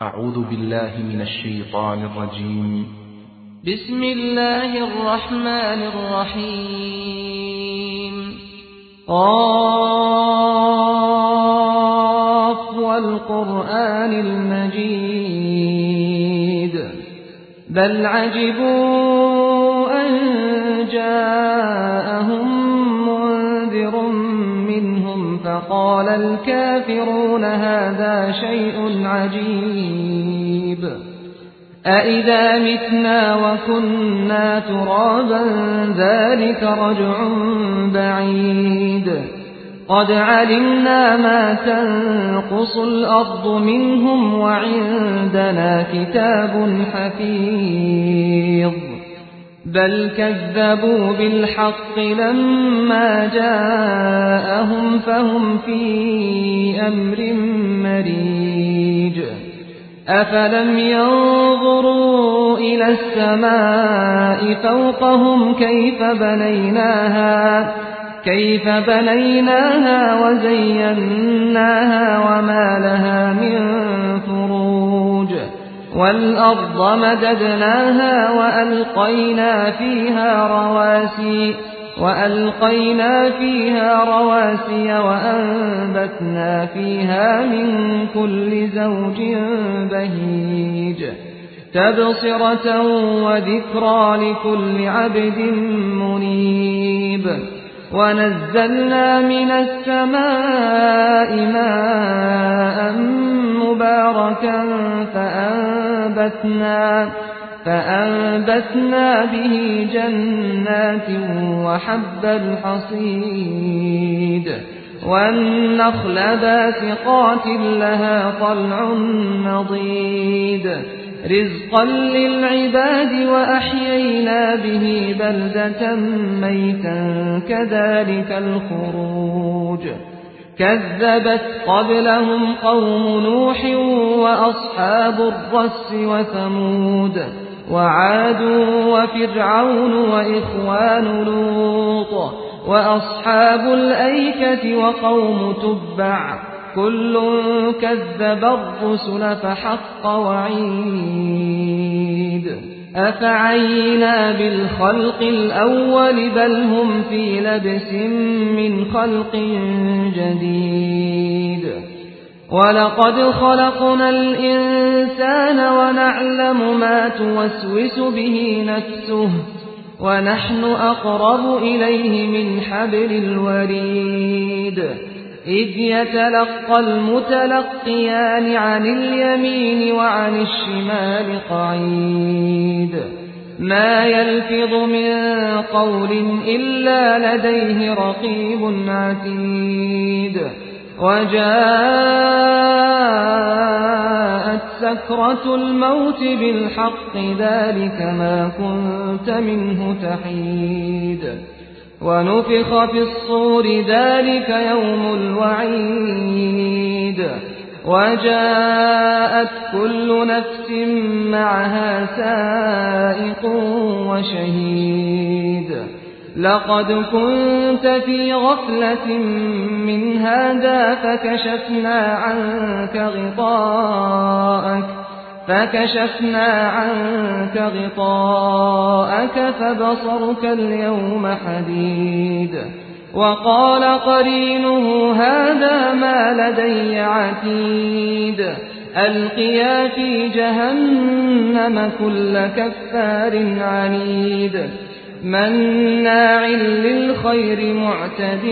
أعوذ بالله من الشيطان الرجيم. بسم الله الرحمن الرحيم. قاف والقرآن المجيد بل عجبوا أن جاءهم منذر منهم فقال الكافرون هذا شيء عجيب أإذا متنا وكنا ترابا ذلك رجع بعيد قد علمنا ما تنقص الأرض منهم وعندنا كتاب حفيظ بل كذبوا بالحق لما جاءهم فهم في أمر مريج أفلم ينظروا إلى السماء فوقهم كيف بنيناها وزيناها وما لها من فروج والأرض مددناها وألقينا فيها رواسي وأنبتنا فيها من كل زوج بهيج تبصرة وذكرى لكل عبد منيب ونزلنا من السماء ماء مباركا فأنبتنا به جنات وحب الحصيد والنخل باسقات لها طلع نضيد رزقا للعباد وأحيينا به بلدة ميتا كذلك الخروج كذبت قبلهم قوم نوح وأصحاب الرس وثمود وعاد وفرعون وإخوان لوط وأصحاب الأيكة وقوم تبع كل كذب الرسل فحق وعيد أفعينا بالخلق الأول بل هم في لبس من خلق جديد ولقد خلقنا الإنسان ونعلم ما توسوس به نفسه ونحن أقرب إليه من حبل الوريد إذ يتلقى المتلقيان عن اليمين وعن الشمال قعيد ما يلفظ من قول إلا لديه رقيب عتيد وجاءت سكرة الموت بالحق ذلك ما كنت منه تحيد ونفخ في الصور ذلك يوم الوعيد وجاءت كل نفس معها سائق وشهيد لقد كنت في غفلة من هذا فكشفنا عنك غطاءك فبصرك اليوم حديد وقال قرينه هذا ما لدي عتيد ألقيا في جهنم كل كفار عنيد مناع للخير معتد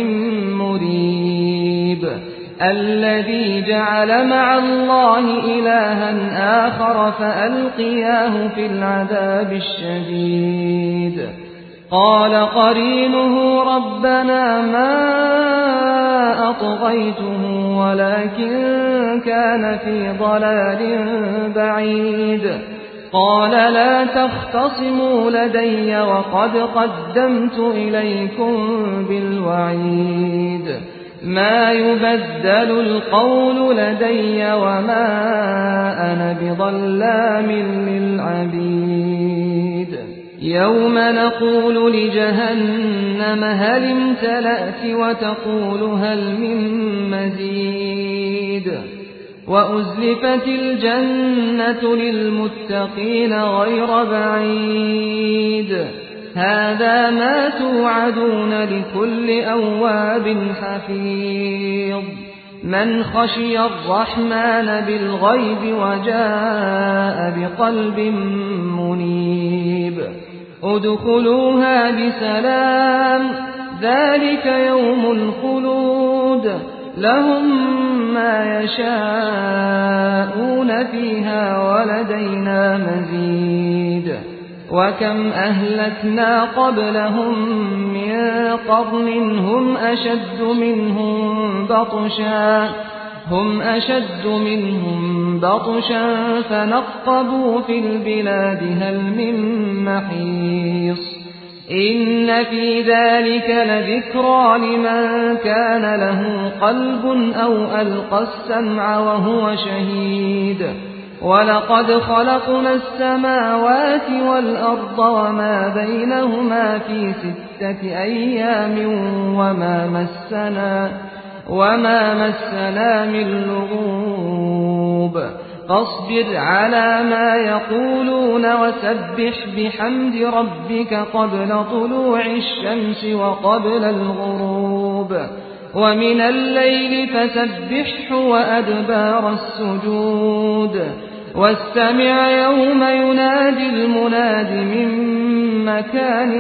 مريب الذي جعل مع الله إلها آخر فألقياه في العذاب الشديد قال قرينه ربنا ما أطغيته ولكن كان في ضلال بعيد قال لا تختصموا لدي وقد قدمت إليكم بالوعيد ما يبدل القول لدي وما أنا بظلام للعبيد يوم نقول لجهنم هل امتلأت وتقول هل من مزيد وأزلفت الجنة للمتقين غير بعيد هذا ما توعدون لكل أواب حفيظ من خشي الرحمن بالغيب وجاء بقلب منيب ادخلوها بسلام ذلك يوم الخلود لهم ما يشاءون فيها ولدينا مزيد وكم أهلكنا قبلهم من قرن هم أشد منهم بطشا فنقبوا في البلاد هل من محيص إن في ذلك لذكرى لمن كان له قلب أو ألقى السمع وهو شهيد ولقد خلقنا السماوات والأرض وما بينهما في 6 أيام وما مسنا من لغوب فاصبر على ما يقولون وسبح بحمد ربك قبل طلوع الشمس وقبل الغروب ومن الليل فسبحه وأدبار السجود واستمع يوم ينادي المناد من مكان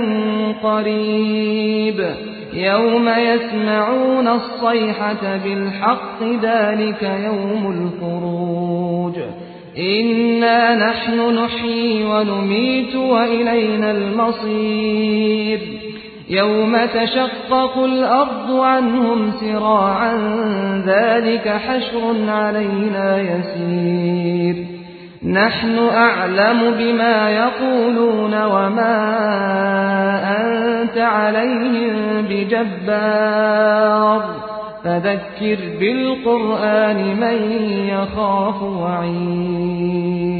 قريب يوم يسمعون الصيحة بالحق ذلك يوم الخروج إنا نحن نحيي ونميت وإلينا المصير يوم تشقق الأرض عنهم سراعا ذلك حشر علينا يسير نحن أعلم بما يقولون وما أنت عليهم بجبار فذكر بالقرآن من يخاف وعيد